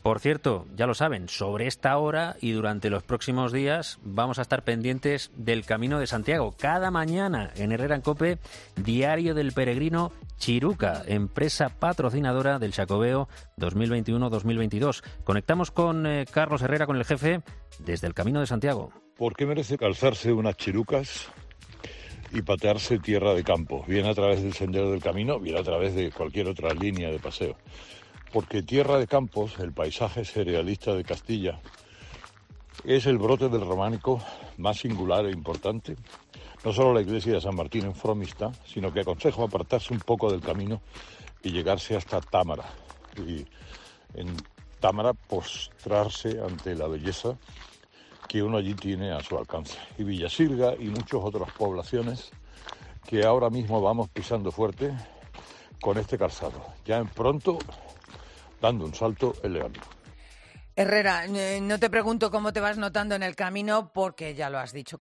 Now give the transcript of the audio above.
Por cierto, ya lo saben, sobre esta hora y durante los próximos días vamos a estar pendientes del Camino de Santiago. Cada mañana en Herrera en COPE, Diario del Peregrino Chiruca, empresa patrocinadora del Xacobeo 2021-2022. Conectamos con Carlos Herrera, con el jefe, desde el Camino de Santiago. ¿Por qué merece calzarse unas chirucas y patearse tierra de campo? Bien a través del Sendero del Camino, bien a través de cualquier otra línea de paseo. Porque Tierra de Campos, el paisaje cerealista de Castilla, es el brote del románico más singular e importante. No solo la iglesia de San Martín en Fromista, sino que aconsejo apartarse un poco del camino y llegarse hasta Támara. Y en Támara postrarse ante la belleza que uno allí tiene a su alcance. Y Villasilga y muchas otras poblaciones que ahora mismo vamos pisando fuerte con este calzado. Ya en pronto, dando un salto elegante. Herrera, no te pregunto cómo te vas notando en el camino porque ya lo has dicho.